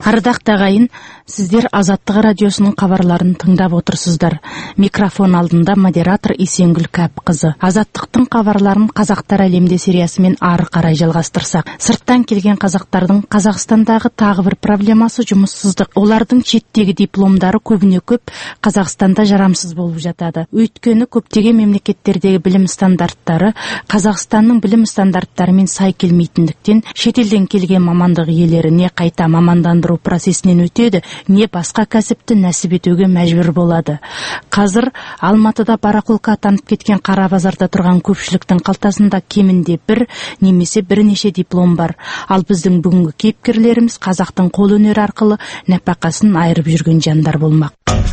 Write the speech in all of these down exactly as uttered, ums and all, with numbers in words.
Ардақты ағайын, сіздер Азаттық радиосының хабарларын тыңдап отырсыздар. Микрофон алдында модератор Есенгүл Кәпқызы. Азаттықтың хабарларын Қазақтар әлемде сериясымен ары қарай жалғастырсақ. Сырттан келген қазақтардың Қазақстандағы тағы бір проблемасы жұмыссыздық. Олардың шеттегі дипломдары көбіне көп Қазақстанда жарамсыз болып жатады. Өйткені көптеген мемлекеттердегі білім стандарттары Қазақстанның білім стандарттарымен сай келмейтіндіктен шетелден келген мамандық иелеріне қайта мамандандыру процесінен өтеді, не басқа кәсіпті нәсіп етуге мәжбүр болады. Қазір Алматыда барақолқа атанып кеткен қара базарда тұрған көпшіліктің қалтасында кемінде бір немесе бірнеше диплом бар. Ал біздің бүгінгі кейіпкерлеріміз қазақтың қолөнері арқылы нәпақасын айырып жүрген жандар болмақ.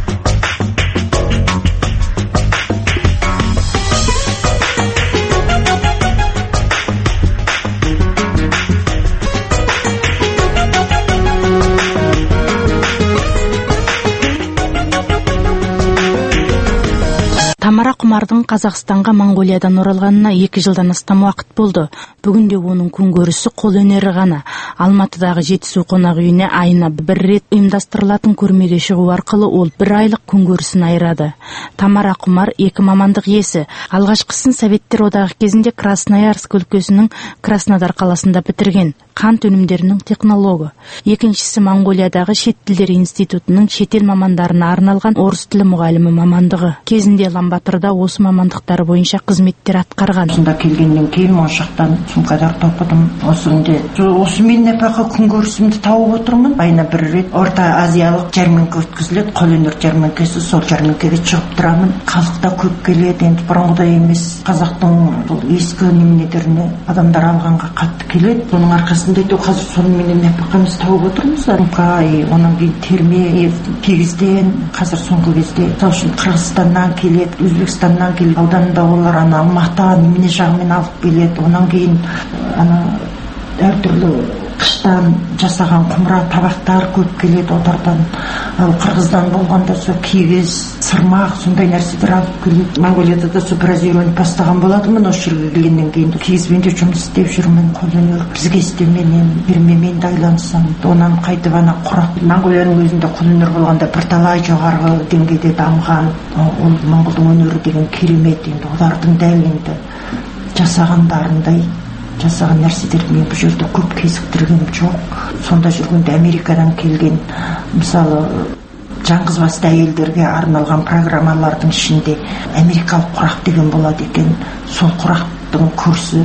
Тамара Құмардың Қазақстанға Монғолиядан оралғанына екі жылдан астам уақыт болды. Бүгінде оның күнкөрісі қолөнері ғана. Алматыдағы Жетісу қонақ үйіне айына бір рет ұйымдастырылатын көрмеге шығу арқылы ол бір айлық күнкөрісін айырады. Тамара Құмар екі мамандық иесі. Алғашқысын Советтер одағы кезінде Красноярск өлкесінің Краснодар қаласында бітірген. Қант өнімдерінің технологы. Екіншісі Монғолиядағы шет тілдер институтының шетел мамандарына арналған орыс тілі мұғалімі мамандығы. Кезінде Ламбатырда осы мамандықтар бойынша қызметтер атқарған. Сонда келгеннен кейін моншақтан сумкадар тоқыдым. Осында осы мен нәпақа күнкөрісімді тауып отырмын. Айына бір рет Орта Азиялық жәрмеңке өткізіледі, қолөнер жәрмеңкесі, сол жәрмеңкеге шығып тұрамын. Халық та көп келеді, енді бұрынғыдай емес. Қазақтың бұл ескі неменелеріне адамдар алғанға қатты келеді. Соның арқасында әйтеу қазір сонымен нәпақамызды тауып отырмыз. Ай, онан кейін терме, кигізден, қазір соңғы кезде мысалы үшін Қырғызстаннан келеді, Өзбекстаннан келеді. Ауданында олар ана Алматы немене жағымен алып келеді. Онан кейін ана әртүрлі қыштан жасаған құмыра табақтар көп келеді отардан. Ал Қырғыздан болғанда сол кигіз, сырмақ, сондай нәрселер алып келеді. Монғолияда да сол біраз үйреніп бастаған болатынмын. Осы жерге келгеннен кейін кигізбен де жұмыс істеп жүрмін. Қолөнер бізге істеменен, бермемен де айлансам. Онан қайтып ана құрақ. Монғолияның өзінде қолөнер болғанда бірталай жоғарғы деңгейде дамыған. Ол моңғолдың өнері деген керемет. Енді олардың дәл енді жасағандарындай жасаған нәрселерді мен бұл жерде көп кезіктіргенім жоқ. Сонда жүргенде Америкадан келген, мысалы, жаңғызбасты әйелдерге арналған программалардың ішінде америкалық құрақ деген болады екен. Сол құрақтың курсы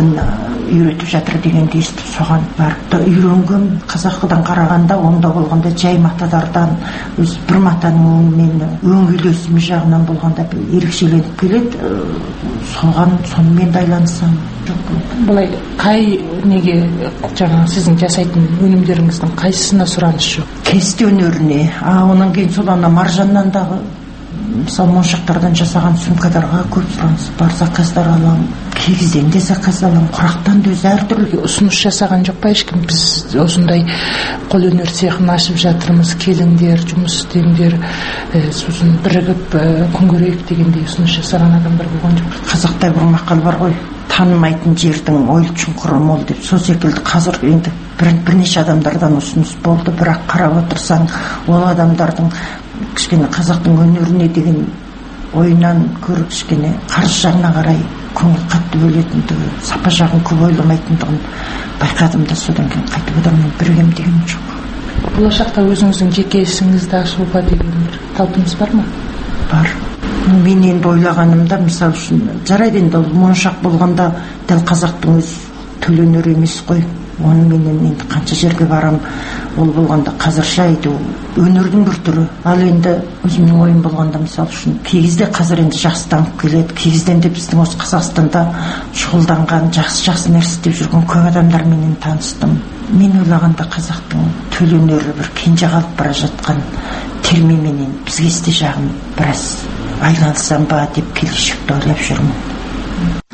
үйретіп жатыр дегенді естіп соған барып үйренген. Қазақыдан қарағанда онда болғанда жай матадардан өз бір матаның мені өң үйлесімі жағынан болғанда ерекшеленіп келеді. Соған сонымен де айлансам. Бұлай қай неге жаңағы сіздің жасайтын өнімдеріңіздің қайсысына сұраныс жоқ? Кесте өнеріне. А онан кейін сол ана маржаннан дағы мысалы моншақтардан жасаған сумкаларға көп сұраныс бар, заказдар аламын. Кигізден де заказ аламын, құрақтан да өзі әртүрлі. Ұсыныс жасаған жоқ па ешкім? Біз осындай қолөнер цехын ашып жатырмыз, келіңдер, жұмыс істеңдер, сосын бірігіп күн көрейік дегендей ұсыныс жасаған адамдар болған жоқ? Қазақта бір мақал бар ғой, танымайтын жердің ойыл шұңқыры мол деп. Сол секілді қазір енді бірнеше адамдардан ұсыныс болды, бірақ қарап отырсаң ол адамдардың кішкене қазақтың өнеріне деген ойынан көріп кішкене қаржы жағына қарай көңіл қатты бөлетіндігі, сапа жағын көп ойламайтындығын байқадым да содан кейін қайтып оданмен біргем деген жоқ. Болашақта өзіңіздің жеке ісіңізді ашуға деген бір талпыныс бар ма? Бар. Мен енді ойлағанымда, мысалы үшін жарайды енді ол моншақ болғанда дәл қазақтың өз төл өнері емес қой. Оны менен енді қанша жерге барам, ол болғанда қазірше айту өнердің бір түрі. Ал енді өзімнің ойым болғанда, мысалы үшін кигізде қазір енді жақсы дамып келеді. Кигізден де біздің осы Қазақстанда шұғылданған, жақсы-жақсы нәрсе істеп жүрген көп адамдармен таныстым. Мен ойлағанда қазақтың төл өнері бір кенже қалып бара жатқан термеменен бізге істе жағын біраз айлансам ба деп келешекті ойлап жүрмін.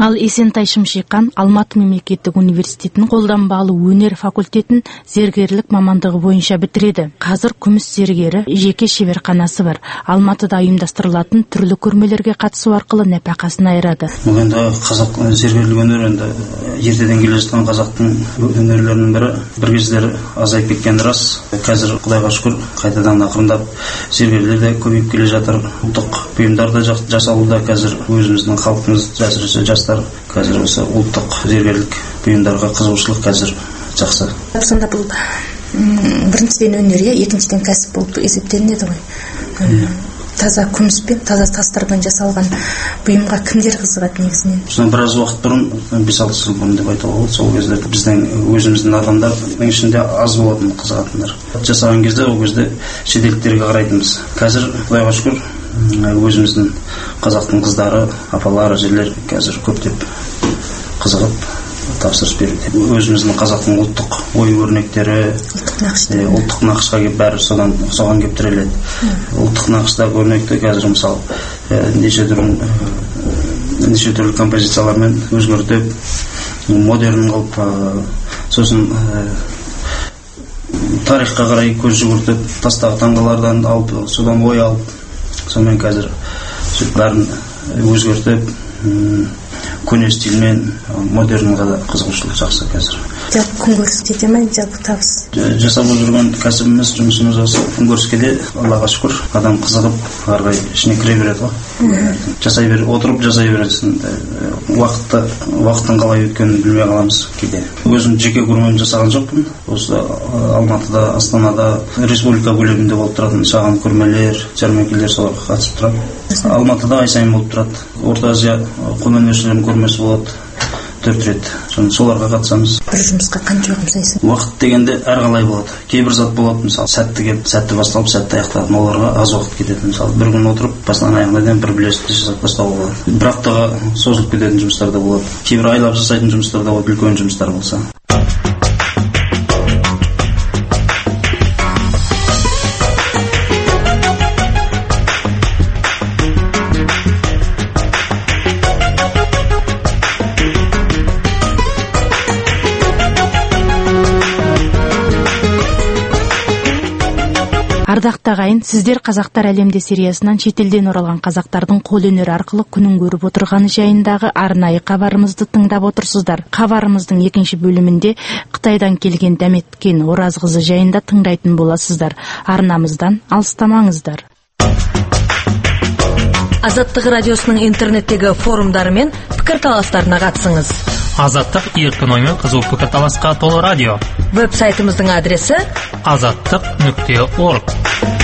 Ал Есентай Шымшиқан Алматы мемлекеттік университетінің қолданбалы өнер факультетін зергерлік мамандығы бойынша бітіреді. Қазір күміс зергері жеке шеберханасы бар. Алматыда ұйымдастырылатын түрлі көрмелерге қатысу арқылы нәпақасын айырады. Бұл енді қазақ зергерлік өнер енді ертеден келе жатқан қазақтың өнерлерінің бірі. Бір кездері азайып кеткен рас. Қазір Құдайға шүкір қайтадан ақырындап зергерлер де көбейіп келе жатыр. Ұлттық бұйымдар да жасалуда. Қазір өзіміздің халқымыз, әсіресе жастар қазір осы ұлттық зергерлік бұйымдарға қызығушылық қазір жақсы. Сонда бұл біріншіден өнер, екіншіден кәсіп болып есептелінеді ғой. Таза күміспен, таза тастардан жасалған бұйымға кімдер қызығады негізінен? Содан біраз уақыт бұрын, бес алты жыл бұрын деп айтуға болады, сол кезде біздің өзіміздің адамдардың ішінде аз болатын қызығатындар. Жасаған кезде ол кезде шетелдіктерге қарайтынбыз. Қазір Құдайға шүкір өзіміздің қазақтың қыздары, апалары, әжелер қазір көптеп қызығып тапсырыс беруде. Өзіміздің қазақтың ұлттық ою өрнектері, ұлттық нақышқа келіп бәрі содан соған келіп тіреледі. Ұлттық нақыштағы өрнекті қазір мысалы неше түрлі неше түрлі композициялармен өзгертіп, модерн қылып, сосын тарихқа қарай көз жүгіртіп, тастағы таңғалардан алып, содан ой алып, сонымен қазір бәрін өзгертіп, көне стильмен модернға да қызығушылық жақсы қазір. Жалпы күнкөріс кете ме, жалпы табыс? Жасап жүрген кәсібіміз, жұмысымыз осы күнкөріске де Аллаға шүкір адам қызығып, ары қарай ішіне кіре береді ғой. Жасай бер, отырып жасай бересің. Уақытты, уақыттың қалай өткенін білмей қаламыз кейде. Өзім жеке көрмем жасаған жоқпын. Осы Алматыда, Астанада, республика көлемінде болып тұратын шағын көрмелер, жәрмеңкелер соларға қатысып тұрады. Алматыда ай сайын болып тұрады. Орта Азия қолөнершілерінің көрмесі болады. Төрт рет. Соларға қатысамыз. Бір жұмысқа қанша жұмсайсың? Уақыт дегенде әрқалай болады. Кейбір зат болады, мысалы, сәтті келіп, сәтті басталып, сәтті аяқталатын. Оларға аз уақыт кетеді. Мысалы, бір күн отырып, басынан аяғына дейін бір білесті жасап бастауға болады. Бір аптаға созылып кететін жұмыстар да болады. Кейбір айлап жасайтын жұмыстар да болады, үлкен жұмыстар болса. Ардақты ағайын, сіздер Қазақтар әлемде сериясынан шетелден оралған қазақтардың қолөнер арқылы күнін көріп отырғаны жайындағы арнайы хабарымызды тыңдап отырсыздар. Хабарымыздың екінші бөлімінде Қытайдан келген Дәметкен Оразқызы жайында тыңдайтын боласыздар. Арнамыздан алыстамаңыздар. Азаттық радиосының интернеттегі форумдары мен пікірталастарына қатысыңыз. Азаттық еркін оймен қызу пікірталасқа толы радио. Веб-сайтымыздың адресі азаттық нүкте орг.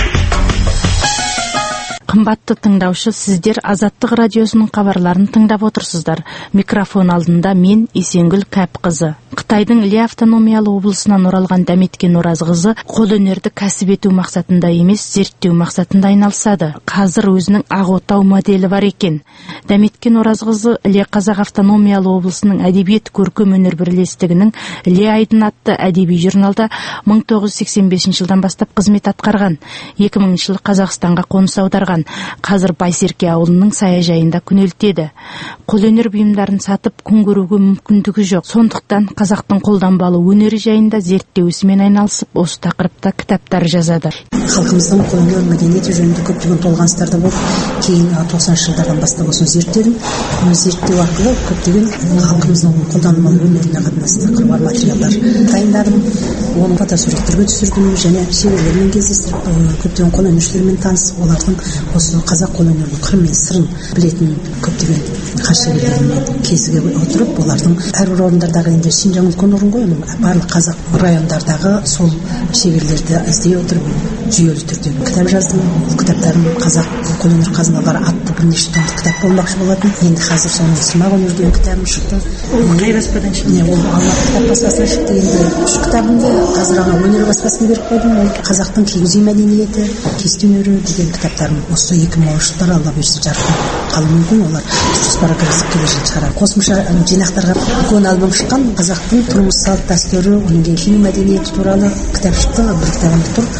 Қымбатты тыңдаушы, сіздер Азаттық радиосының хабарларын тыңдап отырсыздар. Микрофон алдында мен Есенгүл Кәпқызы. Қытайдың Іле автономиялы облысынан оралған Дәметкен Оразқызы қолөнерді кәсіп ету мақсатында емес, зерттеу мақсатында айналысады. Қазір өзінің Ақ-отау моделі бар екен. Дәметкен Оразқызы Іле Қазақ автономиялы облысының әдебиет көркем өнер бірлестігінің Іле Айдын атты әдеби журналда мың тоғыз жүз сексен бесінші жылдан бастап қызмет атқарған. екі мыңыншы жылы Қазақстанға қоныс аударған. Қазір Байсерке ауылының саяжайында күнелтеді. Қолөнер бұйымдарын сатып күн көруге мүмкіндігі жоқ. Сондықтан қазақтың қолданбалы өнері жайында зерттеу ісімен айналысып, осы тақырыпта кітаптар жазады. Халқымыздың қолөнер мәдениеті жөнінде көптеген толғаныстар да болды. Кейін тоқсаныншы жылдардан бастап осыны зерттедім. Оны зерттеу арқылы көптеген халқымыздың қолданбалы өнеріне қатысты тақырыптар материалдар дайындадым. Оны фотосуреттерге түсірдім және шеберлермен кездестіріп, көптеген қолөнершілермен танысып, олардың осы қазақ қолөнерінің қыры мен сырын білетін көптеген қас шеберлермен кезіге отырып, олардың әрбір орындардағы енді Шинжаң үлкен орын ғой, барлық қазақ райондардағы сол шеберлерді іздей отырып, жүйелі түрде кітап жаздым. Ол кітаптарым қазақ қолөнер қазыналары атты бірнеше томдық кітап болмақшы болатын. Енді қазір соның сымақ өнер деген кітабым шықты. Ол қай баспадан шықты? Не, ол Алматы кітап баспасынан шықты. Енді үш кітабымды қазір ана өнер баспасына беріп қойдым. Ол қазақтың киіз үй мәдениеті, кесте өнері деген кітаптарым осы екі мың оныншы жылдары Алла берсе жарқын қалуы мүмкін. Олар жоспарға кіргізіп келе шығарады. Қосымша жинақтарға үлкен альбом шыққан, қазақтың тұрмыс салт дәстүрі, оның кейін мәдениеті туралы кітап шықты. Бір кітабымда тұр.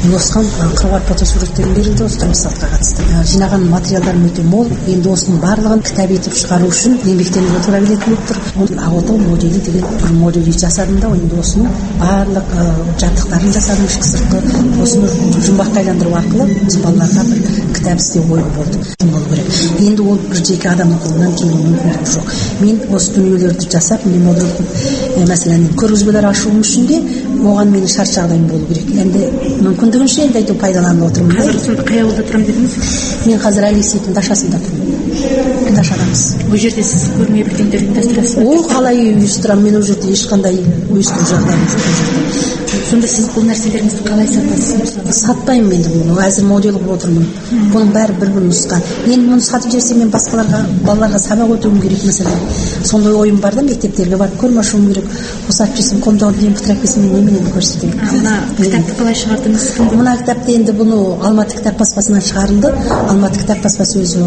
осыған қыруар фотосуреттер берілді осы тұрмыс салтқа қатысты. Жинаған материалдарым өте мол. Енді осының барлығын кітап етіп шығару үшін еңбектенуге тура келетін болып тұр. Ағоты моделі деген бір модель жасадым да, енді осының барлық жабдықтарын жасадым, ішкі сыртқы. Осыны жұмбаққа айландыру арқылы біз балаларға бір кітап істеу ойым болды. Болу керек. Енді ол бір жеке адамның қолынан келу мүмкіндігі жоқ. Мен осы дүниелерді жасап, мен модель мәселен көргізбелер ашуым үшін де оған менің шарт жағдайым болу керек. Енді мүмкіндігінше енді айту пайдаланып отырмын. Қазір сонда қай ауылда тұрам дедіңіз? Мен қазір Алексейдің Дашасында тұрмын. Дашадамыз. Бұл жерде сіз көрме бірдеңдер ұйымдастырасыз ба? Ол қалай ұйымдастырамын? Мен ол жерде ешқандай ұйымдастыру жағдайым жоқ. Сонда сіз бұл нәрселеріңізді қалай сатасыз? Сатпаймын мен бұны, әзір модель қылып отырмын. Бұның бәрі бір-бір нұсқа. Мен мұны сатып жіберсем мен басқаларға, балаларға сабақ өтуім керек мәселен. Сондай ойым бар да, мектептерге барып көрме ашуым керек. Осы сатып жіберсем, қолымдағы дүнием бітіріп келсем, мен неменені көрсетемін. Мына кітапты қалай шығардыңыз? Мына кітапты енді бұны Алматы кітап баспасынан шығарылды. Алматы кітап баспасы өзі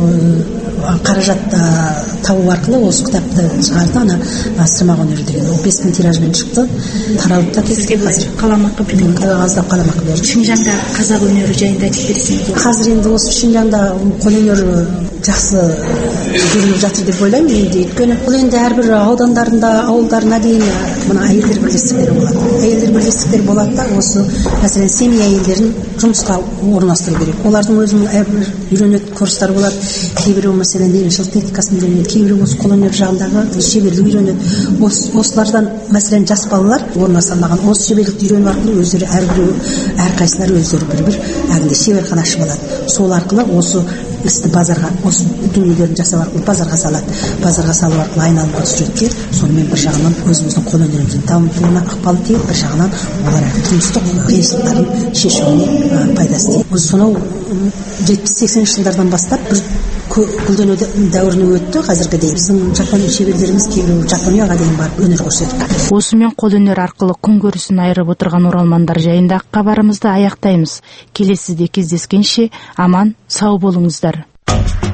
қаражат табу арқылы осы кітапты шығарды. Ана сырмақ өнері деген. Ол бес мың тиражбен шықты. Таралып та кетті. Қаламақы бірден аздап қаламақы берді. Шинжаңда қазақ өнері жайында айтып берсеңіз. Қазір енді осы Шинжаңда қолөнер жақсы жүргізіліп жатыр деп ойлаймын енді. Өйткені бұл енді әрбір аудандарында, ауылдарына дейін мына әйелдер бірлестіктері болады. Әйелдер бірлестіктері болады да, осы мәселен семья әйелдерін жұмысқа орналастыру керек. Олардың өзінің әрбір үйренетін курстары болады. Кейбіреу мәселен егіншілік техникасын үйренеді, кейбіреу осы қолөнер жағындағы шеберлік үйренеді. Осылардан мәселен жас балалар орналастырылған осы шеберлікті үйрену арқылы өздері әрбіреу әрқайсылары өздері бір-бір әңгіме шеберхана ашып алады. Сол арқылы осы істі базарға, осы дүниелерін жасау арқылы базарға салады. Базарға салу арқылы айналымға түседі. Сонымен бір жағынан өзіміздің қолөнеріміздің дамуына ықпал етеді, бір жағынан олар тұрмыстық қиыншылықтарын шешуіне пайдасы тиеді. Сонау жетпіс сексенінші жылдардан бастап бір гүлдену дәуіріне өтті. Қазіргі дейін біздің жапон шеберлеріміз кейбір Жапонияға дейін барып өнер көрсетті. Осымен қолөнер арқылы күн көрісін айырып отырған оралмандар жайындағы хабарымызды аяқтаймыз. Келесіде кездескенше аман сау болыңыздар.